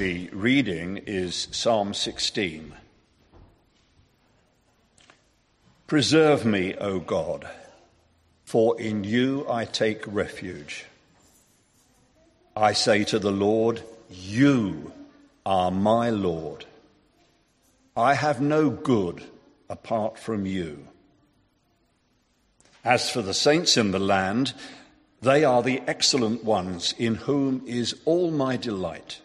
daily reading is Psalm 16. Preserve me, O God, for in you I take refuge. I say to the Lord, you are my Lord. I have no good apart from you. As for the saints in the land, they are the excellent ones in whom is all my delight.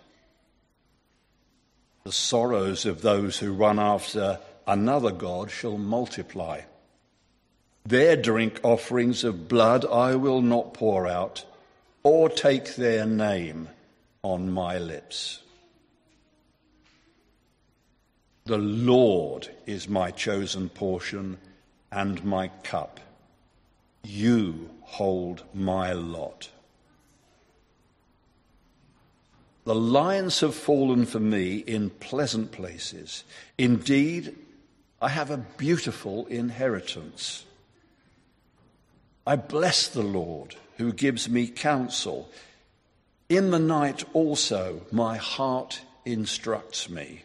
The sorrows of those who run after another god shall multiply. Their drink offerings of blood I will not pour out, or take their name on my lips. The Lord is my chosen portion and my cup. You hold my lot. The lions have fallen for me in pleasant places. Indeed, I have a beautiful inheritance. I bless the Lord who gives me counsel. In the night also my heart instructs me.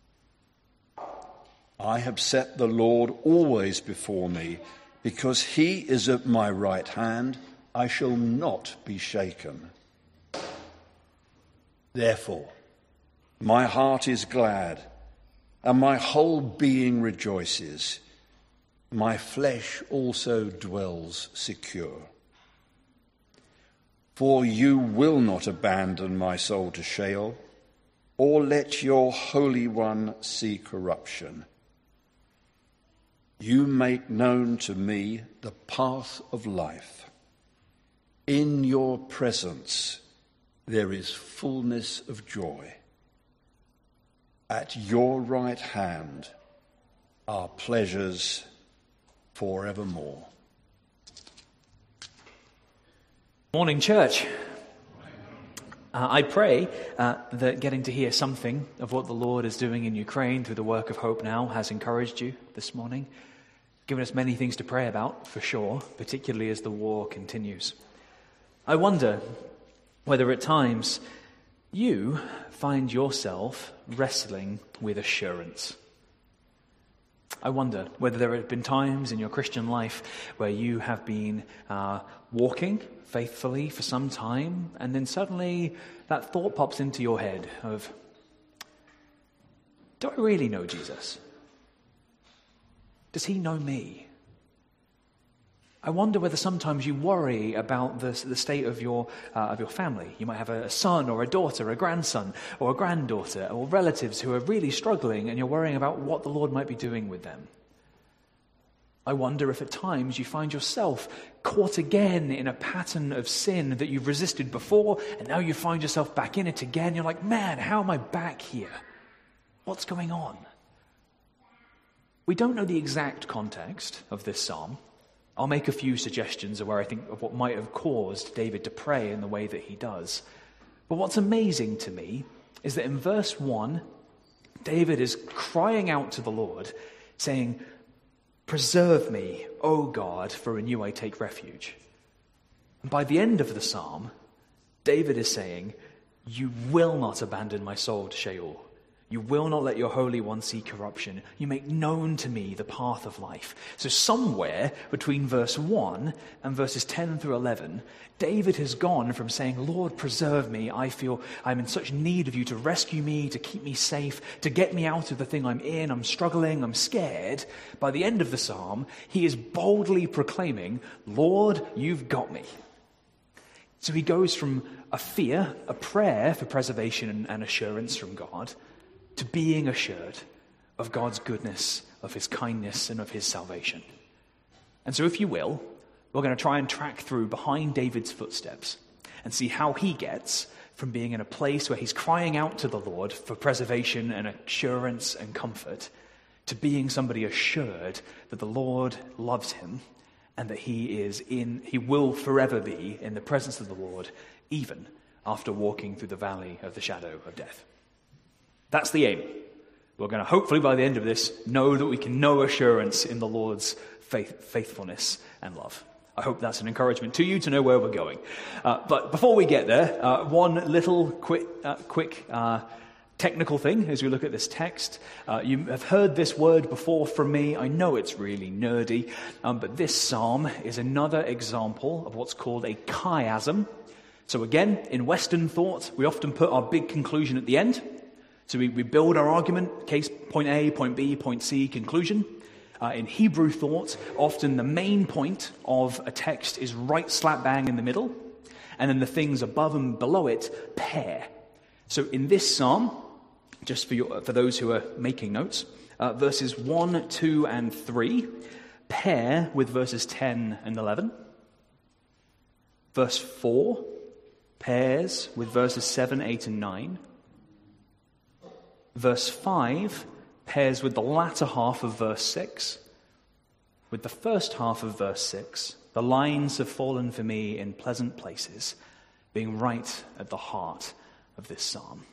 I have set the Lord always before me. Because he is at my right hand, I shall not be shaken. Therefore, my heart is glad, and my whole being rejoices. My flesh also dwells secure. For you will not abandon my soul to Sheol, or let your Holy One see corruption. You make known to me the path of life. In your presence there is fullness of joy. At your right hand are pleasures forevermore. Morning, church. I pray that getting to hear something of what the Lord is doing in Ukraine through the work of Hope Now has encouraged you this morning, given us many things to pray about, for sure, particularly as the war continues. I wonder whether at times you find yourself wrestling with assurance. I wonder whether there have been times in your Christian life where you have been walking faithfully for some time, and then suddenly that thought pops into your head of, do I really know Jesus? Does he know me? I wonder whether sometimes you worry about the state of your family. You might have a son or a daughter, a grandson or a granddaughter, or relatives who are really struggling, and you're worrying about what the Lord might be doing with them. I wonder if at times you find yourself caught again in a pattern of sin that you've resisted before, and now you find yourself back in it again. You're like, man, how am I back here? What's going on? We don't know the exact context of this psalm. I'll make a few suggestions of where I think of what might have caused David to pray in the way that he does. But what's amazing to me is that in verse 1, David is crying out to the Lord, saying, preserve me, O God, for in you I take refuge. And by the end of the psalm, David is saying, you will not abandon my soul to Sheol. You will not let your Holy One see corruption. You make known to me the path of life. So somewhere between verse 1 and verses 10 through 11, David has gone from saying, Lord, preserve me. I feel I'm in such need of you to rescue me, to keep me safe, to get me out of the thing I'm in. I'm struggling. I'm scared. By the end of the psalm, he is boldly proclaiming, Lord, you've got me. So he goes from a fear, a prayer for preservation and assurance from God, to being assured of God's goodness, of his kindness, and of his salvation. And so if you will, we're going to try and track through behind David's footsteps and see how he gets from being in a place where he's crying out to the Lord for preservation and assurance and comfort to being somebody assured that the Lord loves him and that he will forever be in the presence of the Lord, even after walking through the valley of the shadow of death. That's the aim. We're going to hopefully by the end of this know that we can know assurance in the Lord's faithfulness and love. I hope that's an encouragement to you to know where we're going. But before we get there, one little quick technical thing as we look at this text. You have heard this word before from me. I know it's really nerdy, but this psalm is another example of what's called a chiasm. So again, in Western thought, we often put our big conclusion at the end. So we build our argument, case point A, point B, point C, conclusion. In Hebrew thought, often the main point of a text is right slap bang in the middle, and then the things above and below it pair. So in this psalm, just for those who are making notes, verses 1, 2, and 3 pair with verses 10 and 11. Verse 4 pairs with verses 7, 8, and 9. Verse 5 pairs with the latter half of verse 6. With the first half of verse 6, the lines have fallen for me in pleasant places, being right at the heart of this psalm.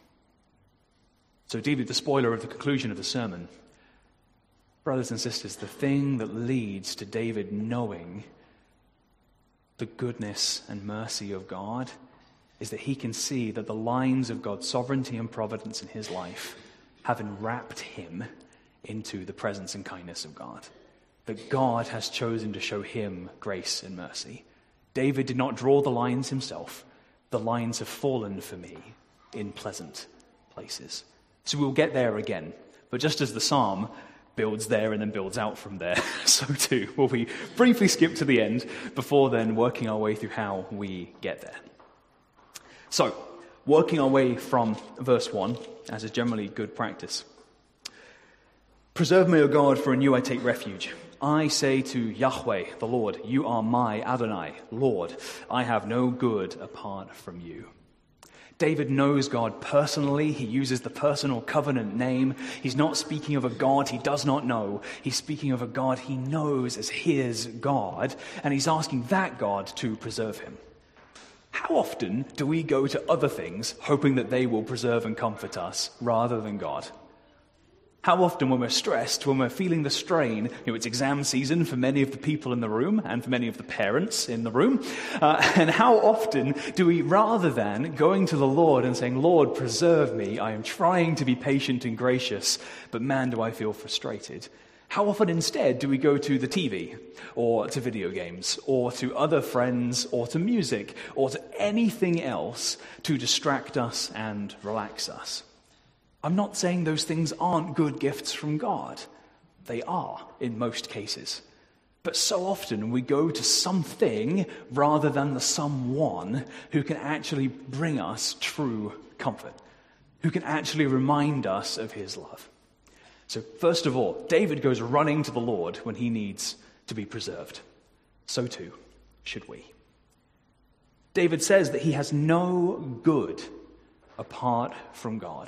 So, David, the spoiler of the conclusion of the sermon, brothers and sisters, the thing that leads to David knowing the goodness and mercy of God is that he can see that the lines of God's sovereignty and providence in his life have enwrapped him into the presence and kindness of God. That God has chosen to show him grace and mercy. David did not draw the lines himself. The lines have fallen for me in pleasant places. So we'll get there again. But just as the psalm builds there and then builds out from there, so too will we briefly skip to the end before then working our way through how we get there. So, working our way from verse 1, as is generally good practice. Preserve me, O God, for in you I take refuge. I say to Yahweh, the Lord, you are my Adonai, Lord. I have no good apart from you. David knows God personally. He uses the personal covenant name. He's not speaking of a God he does not know. He's speaking of a God he knows as his God, and he's asking that God to preserve him. How often do we go to other things hoping that they will preserve and comfort us rather than God? How often when we're stressed, when we're feeling the strain, it's exam season for many of the people in the room and for many of the parents in the room, and how often do we, rather than going to the Lord and saying, Lord, preserve me, I am trying to be patient and gracious, but man, do I feel frustrated. How often instead do we go to the TV or to video games or to other friends or to music or to anything else to distract us and relax us? I'm not saying those things aren't good gifts from God. They are in most cases. But so often we go to something rather than the someone who can actually bring us true comfort, who can actually remind us of his love. So first of all, David goes running to the Lord when he needs to be preserved. So too should we. David says that he has no good apart from God.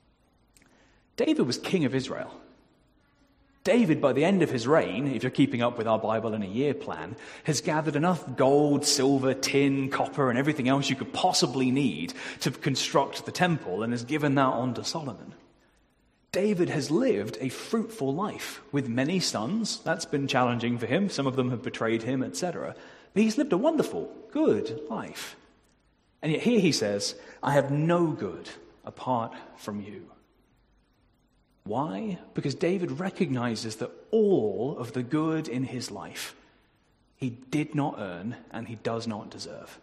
David was king of Israel. David, by the end of his reign, if you're keeping up with our Bible in a year plan, has gathered enough gold, silver, tin, copper, and everything else you could possibly need to construct the temple and has given that on to Solomon. David has lived a fruitful life with many sons. That's been challenging for him. Some of them have betrayed him, etc. But he's lived a wonderful, good life. And yet here he says, I have no good apart from you. Why? Because David recognizes that all of the good in his life he did not earn and he does not deserve.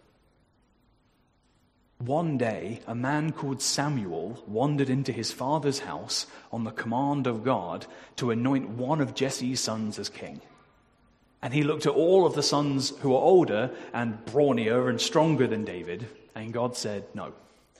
One day, a man called Samuel wandered into his father's house on the command of God to anoint one of Jesse's sons as king. And he looked at all of the sons who were older and brawnier and stronger than David, and God said no.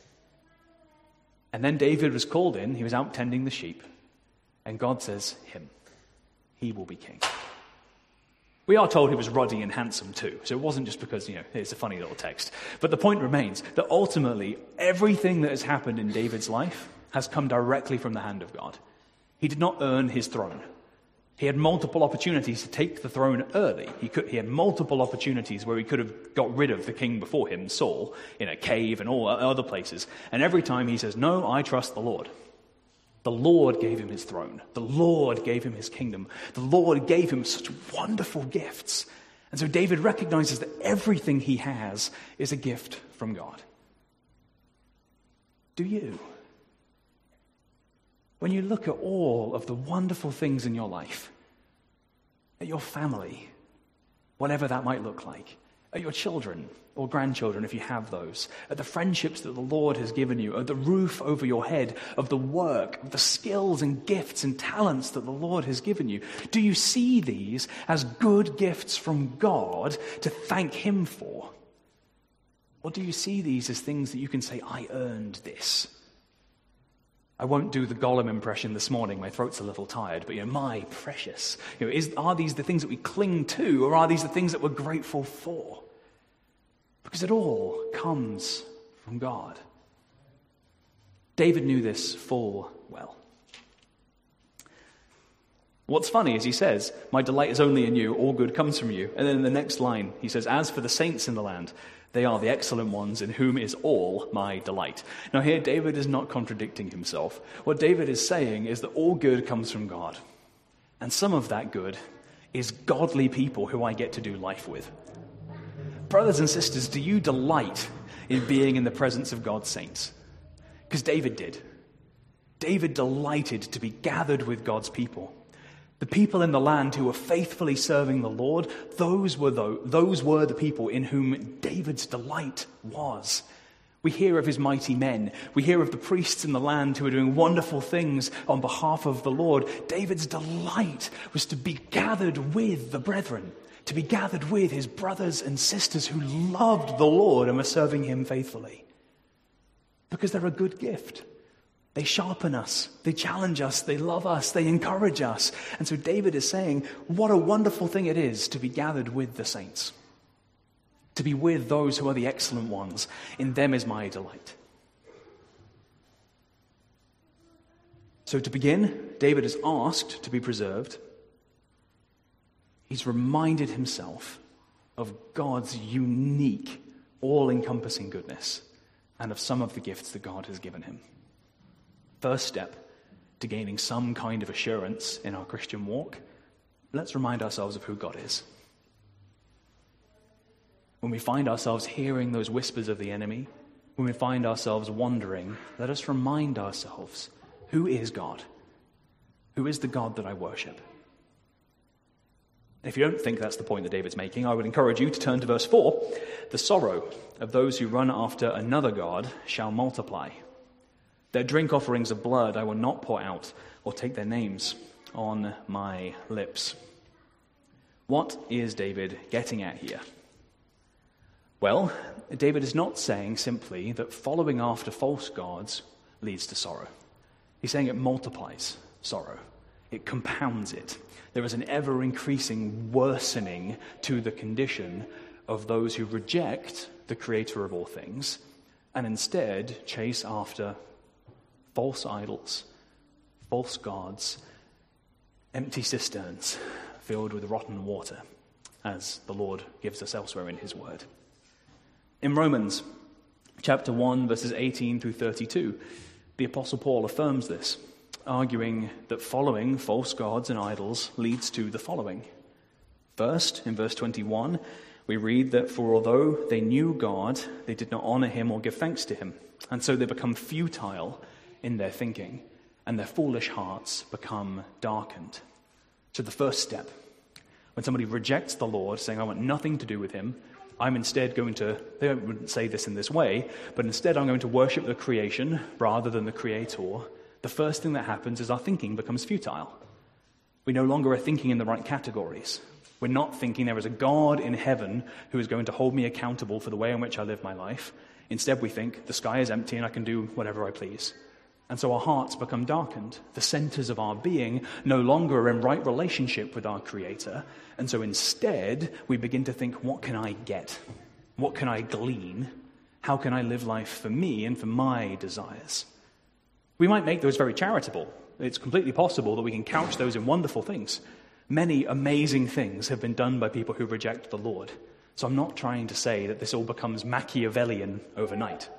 And then David was called in, he was out tending the sheep, and God says, him, he will be king. We are told he was ruddy and handsome too, so it wasn't just because, it's a funny little text. But the point remains that ultimately, everything that has happened in David's life has come directly from the hand of God. He did not earn his throne. He had multiple opportunities to take the throne early. He had multiple opportunities where he could have got rid of the king before him, Saul, in a cave and all other places. And every time he says, no, I trust the Lord. The Lord gave him his throne. The Lord gave him his kingdom. The Lord gave him such wonderful gifts. And so David recognizes that everything he has is a gift from God. Do you? When you look at all of the wonderful things in your life, at your family, whatever that might look like, at your children or grandchildren if you have those, at the friendships that the Lord has given you, at the roof over your head, of the work, of the skills and gifts and talents that the Lord has given you, do you see these as good gifts from God to thank Him for? Or do you see these as things that you can say, I earned this? I won't do the Gollum impression this morning. My throat's a little tired. But, my precious. Are these the things that we cling to, or are these the things that we're grateful for? Because it all comes from God. David knew this full well. What's funny is he says, my delight is only in you, all good comes from you. And then in the next line, he says, as for the saints in the land, they are the excellent ones in whom is all my delight. Now here, David is not contradicting himself. What David is saying is that all good comes from God. And some of that good is godly people who I get to do life with. Brothers and sisters, do you delight in being in the presence of God's saints? Because David did. David delighted to be gathered with God's people. The people in the land who were faithfully serving the Lord, those were the people in whom David's delight was. We hear of his mighty men. We hear of the priests in the land who are doing wonderful things on behalf of the Lord. David's delight was to be gathered with the brethren, to be gathered with his brothers and sisters who loved the Lord and were serving him faithfully. Because they're a good gift. They sharpen us, they challenge us, they love us, they encourage us. And so David is saying, what a wonderful thing it is to be gathered with the saints. To be with those who are the excellent ones. In them is my delight. So to begin, David is asked to be preserved. He's reminded himself of God's unique, all-encompassing goodness and of some of the gifts that God has given him. First step to gaining some kind of assurance in our Christian walk, let's remind ourselves of who God is. When we find ourselves hearing those whispers of the enemy, when we find ourselves wondering, let us remind ourselves, who is God? Who is the God that I worship? If you don't think that's the point that David's making, I would encourage you to turn to verse 4. The sorrow of those who run after another God shall multiply. Their drink offerings of blood I will not pour out, or take their names on my lips. What is David getting at here? Well, David is not saying simply that following after false gods leads to sorrow. He's saying it multiplies sorrow. It compounds it. There is an ever-increasing worsening to the condition of those who reject the creator of all things and instead chase after false idols, false gods, empty cisterns filled with rotten water, as the Lord gives us elsewhere in his word. In Romans chapter 1, verses 18 through 32, the Apostle Paul affirms this, arguing that following false gods and idols leads to the following. First, in verse 21, we read that for although they knew God, they did not honor him or give thanks to him, and so they become futile in their thinking, and their foolish hearts become darkened. So the first step, when somebody rejects the Lord, saying, I want nothing to do with him, I'm instead going to, they wouldn't say this in this way, but instead I'm going to worship the creation rather than the creator. The first thing that happens is our thinking becomes futile. We no longer are thinking in the right categories. We're not thinking there is a God in heaven who is going to hold me accountable for the way in which I live my life. Instead we think the sky is empty and I can do whatever I please. And so our hearts become darkened. The centers of our being no longer are in right relationship with our Creator. And so instead, we begin to think, what can I get? What can I glean? How can I live life for me and for my desires? We might make those very charitable. It's completely possible that we can couch those in wonderful things. Many amazing things have been done by people who reject the Lord. So I'm not trying to say that this all becomes Machiavellian overnight.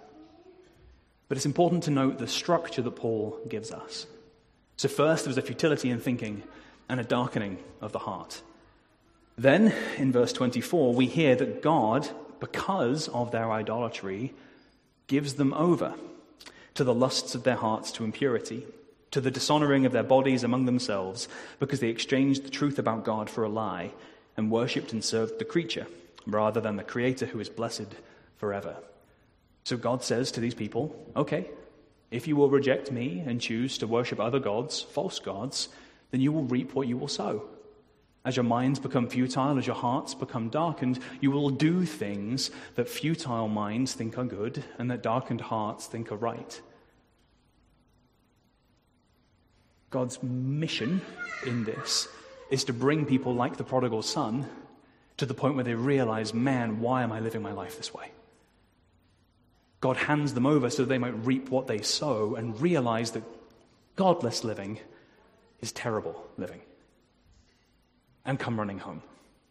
But it's important to note the structure that Paul gives us. So first, there's a futility in thinking and a darkening of the heart. Then, in verse 24, we hear that God, because of their idolatry, gives them over to the lusts of their hearts to impurity, to the dishonoring of their bodies among themselves, because they exchanged the truth about God for a lie and worshipped and served the creature rather than the Creator, who is blessed forever. So God says to these people, okay, if you will reject me and choose to worship other gods, false gods, then you will reap what you will sow. As your minds become futile, as your hearts become darkened, you will do things that futile minds think are good and that darkened hearts think are right. God's mission in this is to bring people like the prodigal son to the point where they realize, man, why am I living my life this way? God hands them over so they might reap what they sow and realize that godless living is terrible living, and come running home.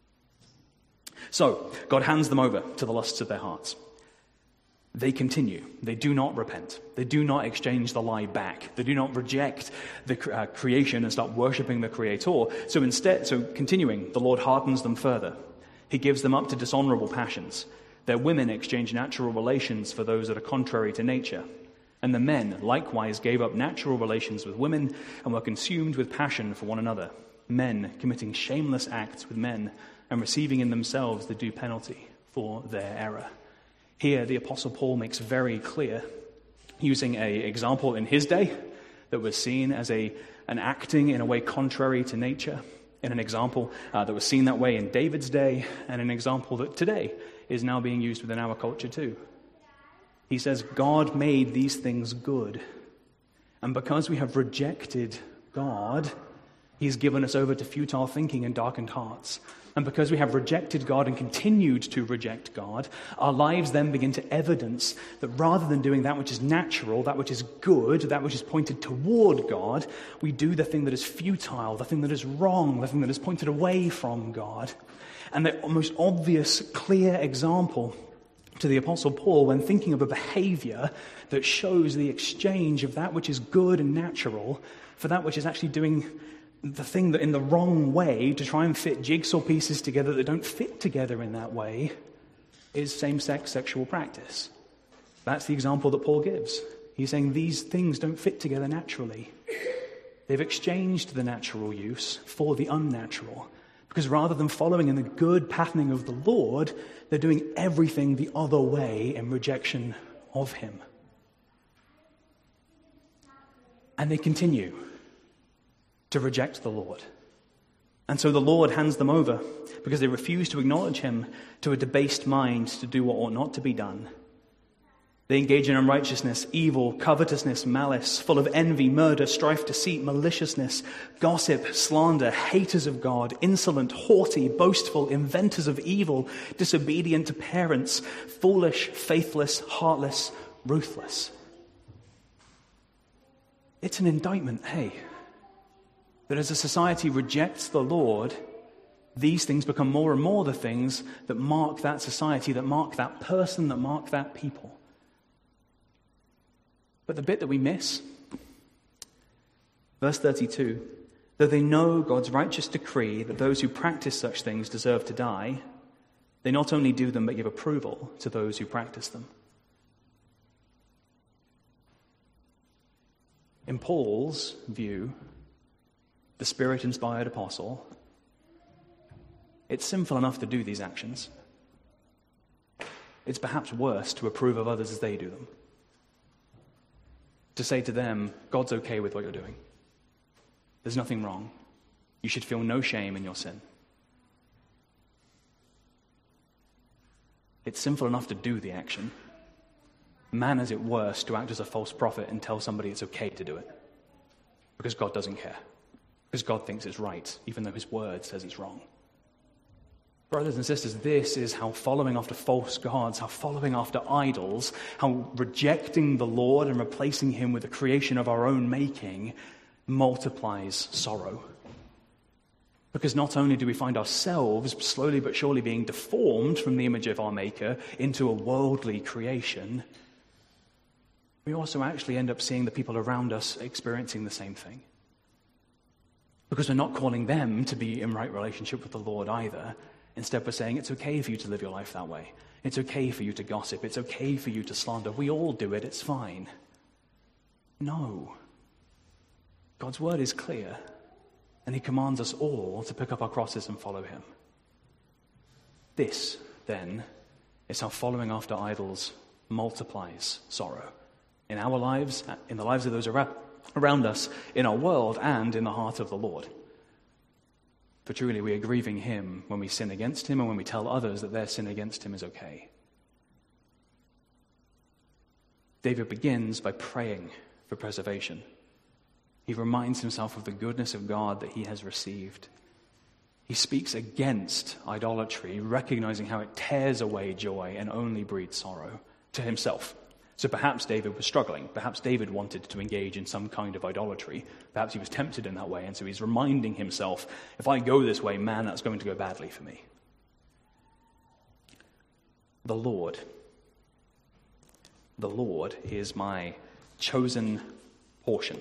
So, God hands them over to the lusts of their hearts. They continue. They do not repent. They do not exchange the lie back. They do not reject the creation and start worshipping the Creator. So instead, continuing, the Lord hardens them further. He gives them up to dishonorable passions. Their women exchange natural relations for those that are contrary to nature. And the men likewise gave up natural relations with women and were consumed with passion for one another. Men committing shameless acts with men and receiving in themselves the due penalty for their error. Here, the Apostle Paul makes very clear, using an example in his day that was seen as an acting in a way contrary to nature, and an example that was seen that way in David's day, and an example that today is now being used within our culture too. He says, God made these things good, and because we have rejected God, He's given us over to futile thinking and darkened hearts. And because we have rejected God and continued to reject God, our lives then begin to evidence that rather than doing that which is natural, that which is good, that which is pointed toward God, we do the thing that is futile, the thing that is wrong, the thing that is pointed away from God. And the most obvious, clear example to the Apostle Paul when thinking of a behavior that shows the exchange of that which is good and natural for that which is actually doing the thing that in the wrong way to try and fit jigsaw pieces together that don't fit together in that way is same-sex sexual practice. That's the example that Paul gives. He's saying these things don't fit together naturally. They've exchanged the natural use for the unnatural, because rather than following in the good patterning of the Lord, they're doing everything the other way in rejection of Him. And they continue to reject the Lord. And so the Lord hands them over because they refuse to acknowledge Him to a debased mind to do what ought not to be done. They engage in unrighteousness, evil, covetousness, malice, full of envy, murder, strife, deceit, maliciousness, gossip, slander, haters of God, insolent, haughty, boastful, inventors of evil, disobedient to parents, foolish, faithless, heartless, ruthless. It's an indictment, hey, that as a society rejects the Lord, these things become more and more the things that mark that society, that mark that person, that mark that people. But the bit that we miss, verse 32, though they know God's righteous decree that those who practice such things deserve to die, they not only do them but give approval to those who practice them. In Paul's view, the Spirit-inspired apostle, it's sinful enough to do these actions. It's perhaps worse to approve of others as they do them. To say to them, God's okay with what you're doing. There's nothing wrong. You should feel no shame in your sin. It's sinful enough to do the action. Man is it worse to act as a false prophet and tell somebody it's okay to do it. Because God doesn't care. Because God thinks it's right, even though His word says it's wrong. Brothers and sisters, this is how following after false gods, how following after idols, how rejecting the Lord and replacing Him with a creation of our own making multiplies sorrow. Because not only do we find ourselves slowly but surely being deformed from the image of our Maker into a worldly creation, we also actually end up seeing the people around us experiencing the same thing. Because we're not calling them to be in right relationship with the Lord either. Instead, we're saying it's okay for you to live your life that way. It's okay for you to gossip. It's okay for you to slander. We all do it. It's fine. No. God's word is clear, and he commands us all to pick up our crosses and follow him. This, then, is how following after idols multiplies sorrow in our lives, in the lives of those around us, in our world, and in the heart of the Lord. For truly we are grieving him when we sin against him and when we tell others that their sin against him is okay. David begins by praying for preservation. He reminds himself of the goodness of God that he has received. He speaks against idolatry, recognizing how it tears away joy and only breeds sorrow to himself. So perhaps David was struggling. Perhaps David wanted to engage in some kind of idolatry. Perhaps he was tempted in that way, and so he's reminding himself, if I go this way, man, that's going to go badly for me. The Lord is my chosen portion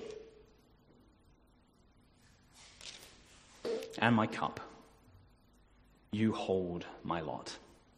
and my cup. You hold my lot.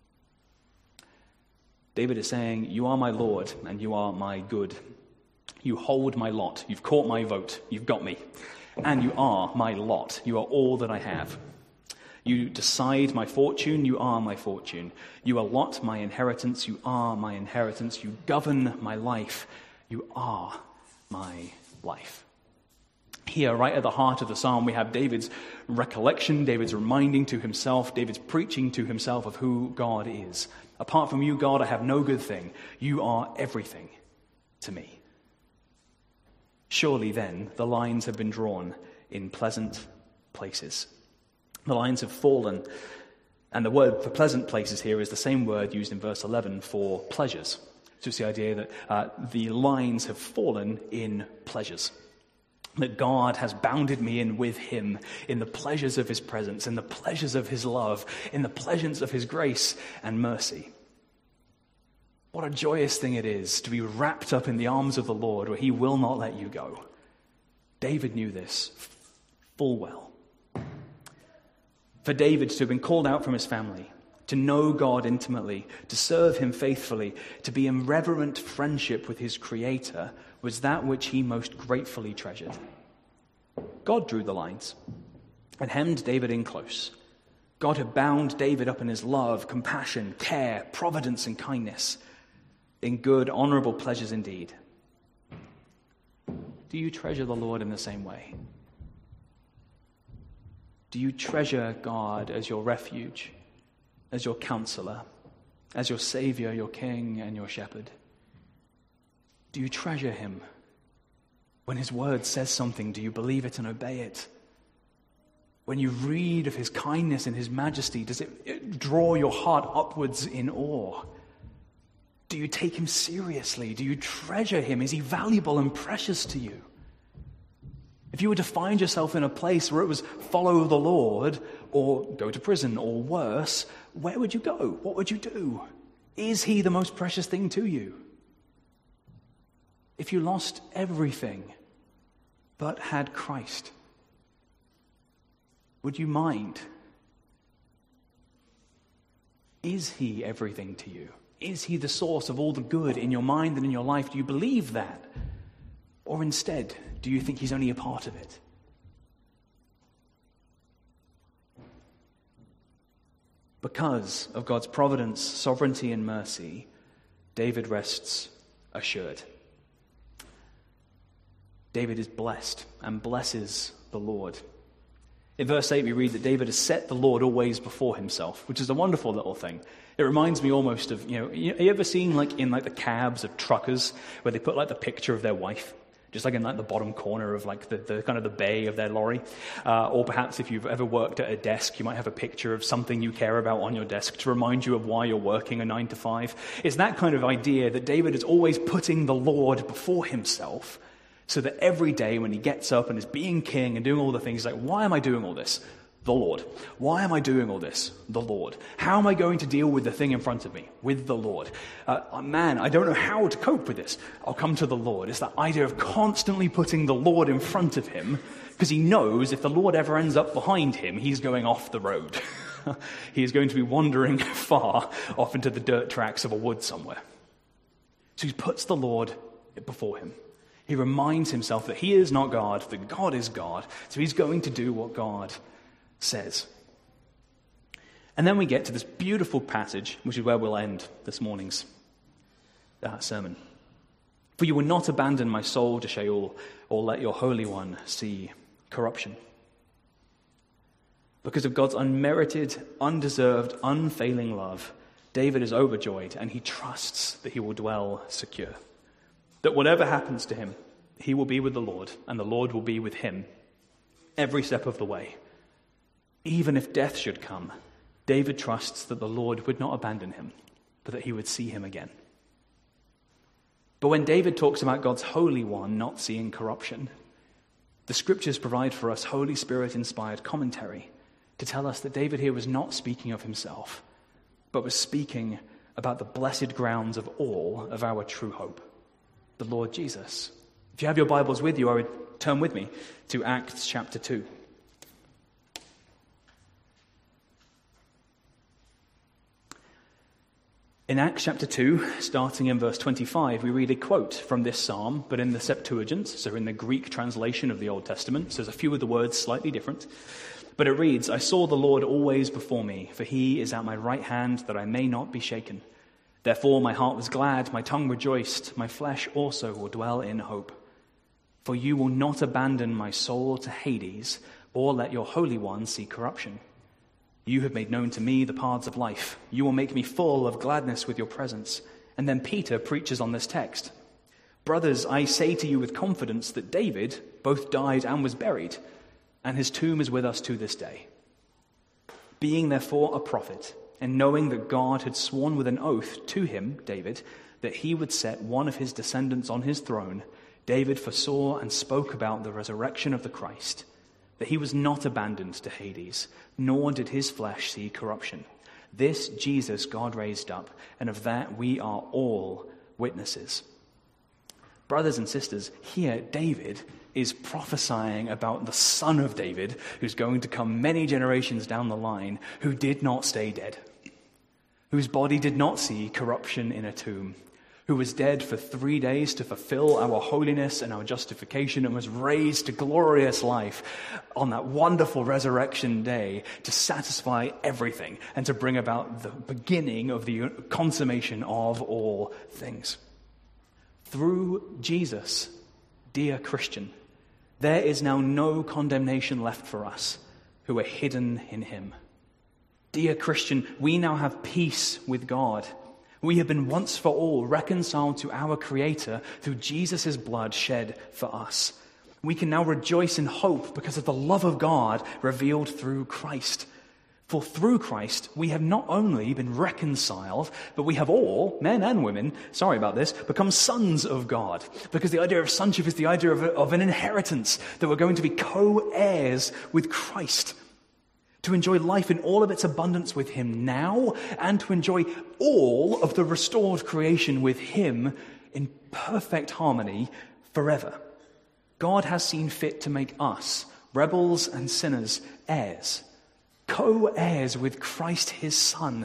David is saying, you are my Lord and you are my good. You hold my lot. You've caught my vote. You've got me. And you are my lot. You are all that I have. You decide my fortune. You are my fortune. You allot my inheritance. You are my inheritance. You govern my life. You are my life. Here, right at the heart of the psalm, we have David's recollection, David's reminding to himself, David's preaching to himself of who God is. Apart from you, God, I have no good thing. You are everything to me. Surely then, the lines have been drawn in pleasant places. The lines have fallen, and the word for pleasant places here is the same word used in verse 11 for pleasures. So it's the idea that the lines have fallen in pleasures. That God has bounded me in with him in the pleasures of his presence, in the pleasures of his love, in the pleasures of his grace and mercy. What a joyous thing it is to be wrapped up in the arms of the Lord where he will not let you go. David knew this full well. For David to have been called out from his family, to know God intimately, to serve him faithfully, to be in reverent friendship with his Creator, was that which he most gratefully treasured. God drew the lines and hemmed David in close. God had bound David up in his love, compassion, care, providence, and kindness, in good, honorable pleasures indeed. Do you treasure the Lord in the same way? Do you treasure God as your refuge, as your counselor, as your Savior, your King, and your Shepherd? Do you treasure him? When his word says something, do you believe it and obey it? When you read of his kindness and his majesty, does it draw your heart upwards in awe? Do you take him seriously? Do you treasure him? Is he valuable and precious to you? If you were to find yourself in a place where it was follow the Lord or go to prison or worse, where would you go? What would you do? Is he the most precious thing to you? If you lost everything but had Christ, would you mind? Is he everything to you? Is he the source of all the good in your mind and in your life? Do you believe that? Or instead, do you think he's only a part of it? Because of God's providence, sovereignty, and mercy, David rests assured. David is blessed and blesses the Lord. In verse 8 we read that David has set the Lord always before himself, which is a wonderful little thing. It reminds me almost of, have you ever seen in the cabs of truckers where they put the picture of their wife? Just in the bottom corner of the kind of the bay of their lorry. Or perhaps if you've ever worked at a desk, you might have a picture of something you care about on your desk to remind you of why you're working a 9 to 5. It's that kind of idea that David is always putting the Lord before himself, so that every day when he gets up and is being king and doing all the things, he's like, why am I doing all this? The Lord. Why am I doing all this? The Lord. How am I going to deal with the thing in front of me? With the Lord. Man, I don't know how to cope with this. I'll come to the Lord. It's that idea of constantly putting the Lord in front of him, because he knows if the Lord ever ends up behind him, he's going off the road. He is going to be wandering far off into the dirt tracks of a wood somewhere. So he puts the Lord before him. He reminds himself that he is not God, that God is God, so he's going to do what God says. And then we get to this beautiful passage, which is where we'll end this morning's sermon. For you will not abandon my soul to Sheol, or let your Holy One see corruption. Because of God's unmerited, undeserved, unfailing love, David is overjoyed, and he trusts that he will dwell secure. That whatever happens to him, he will be with the Lord, and the Lord will be with him every step of the way. Even if death should come, David trusts that the Lord would not abandon him, but that he would see him again. But when David talks about God's Holy One not seeing corruption, the scriptures provide for us Holy Spirit-inspired commentary to tell us that David here was not speaking of himself, but was speaking about the blessed grounds of all of our true hope, the Lord Jesus. If you have your Bibles with you, I would turn with me to Acts chapter 2. In Acts chapter 2, starting in verse 25, we read a quote from this psalm, but in the Septuagint, so in the Greek translation of the Old Testament. So there's a few of the words slightly different. But it reads, I saw the Lord always before me, for he is at my right hand, that I may not be shaken. Therefore my heart was glad, my tongue rejoiced, my flesh also will dwell in hope. For you will not abandon my soul to Hades, or let your Holy One see corruption. You have made known to me the paths of life. You will make me full of gladness with your presence. And then Peter preaches on this text. Brothers, I say to you with confidence that David both died and was buried, and his tomb is with us to this day. Being therefore a prophet, and knowing that God had sworn with an oath to him, David, that he would set one of his descendants on his throne, David foresaw and spoke about the resurrection of the Christ, that he was not abandoned to Hades, nor did his flesh see corruption. This Jesus God raised up, and of that we are all witnesses. Brothers and sisters, here David is prophesying about the son of David, who's going to come many generations down the line, who did not stay dead, whose body did not see corruption in a tomb, who was dead for 3 days to fulfill our holiness and our justification, and was raised to glorious life on that wonderful resurrection day to satisfy everything and to bring about the beginning of the consummation of all things. Through Jesus, dear Christian, there is now no condemnation left for us who are hidden in him. Dear Christian, we now have peace with God. We have been once for all reconciled to our Creator through Jesus' blood shed for us. We can now rejoice in hope because of the love of God revealed through Christ. For through Christ, we have not only been reconciled, but we have all, men and women, sorry about this, become sons of God. Because the idea of sonship is the idea of an inheritance, that we're going to be co-heirs with Christ. To enjoy life in all of its abundance with him now, and to enjoy all of the restored creation with him in perfect harmony forever. God has seen fit to make us, rebels and sinners, heirs, co-heirs with Christ his Son,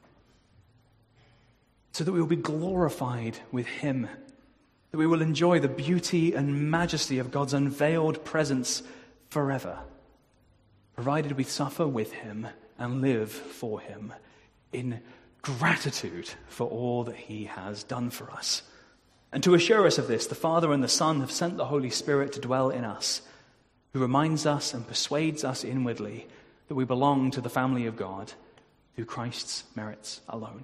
so that we will be glorified with him, that we will enjoy the beauty and majesty of God's unveiled presence forever, provided we suffer with him and live for him in gratitude for all that he has done for us. And to assure us of this, the Father and the Son have sent the Holy Spirit to dwell in us, who reminds us and persuades us inwardly that we belong to the family of God through Christ's merits alone.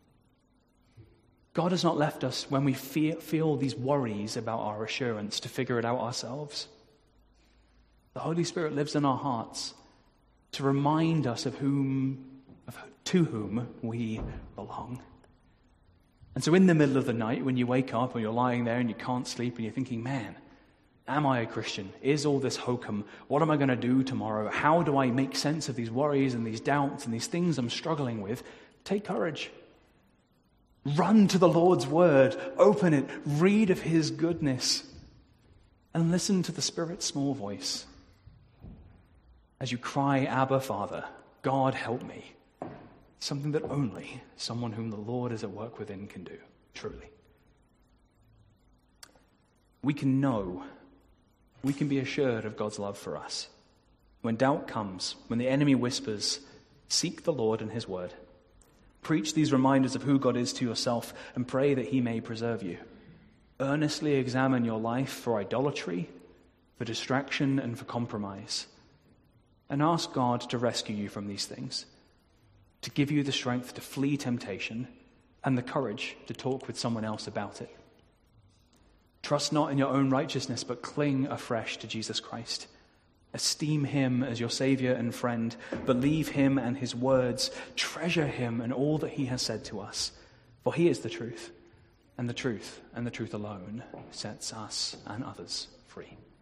God has not left us when we feel these worries about our assurance to figure it out ourselves. The Holy Spirit lives in our hearts to remind us to whom we belong. And so in the middle of the night, when you wake up or you're lying there and you can't sleep and you're thinking, man, am I a Christian? Is all this hokum? What am I going to do tomorrow? How do I make sense of these worries and these doubts and these things I'm struggling with? Take courage. Run to the Lord's word. Open it. Read of his goodness. And listen to the Spirit's small voice as you cry, Abba, Father, God help me. Something that only someone whom the Lord is at work within can do, truly. we can know, we can be assured of God's love for us. When doubt comes, when the enemy whispers, seek the Lord and his word. Preach these reminders of who God is to yourself and pray that he may preserve you. Earnestly examine your life for idolatry, for distraction, and for compromise. And ask God to rescue you from these things, to give you the strength to flee temptation and the courage to talk with someone else about it. Trust not in your own righteousness, but cling afresh to Jesus Christ. Esteem him as your Savior and friend. Believe him and his words. Treasure him and all that he has said to us. For he is the truth, and the truth alone sets us and others free.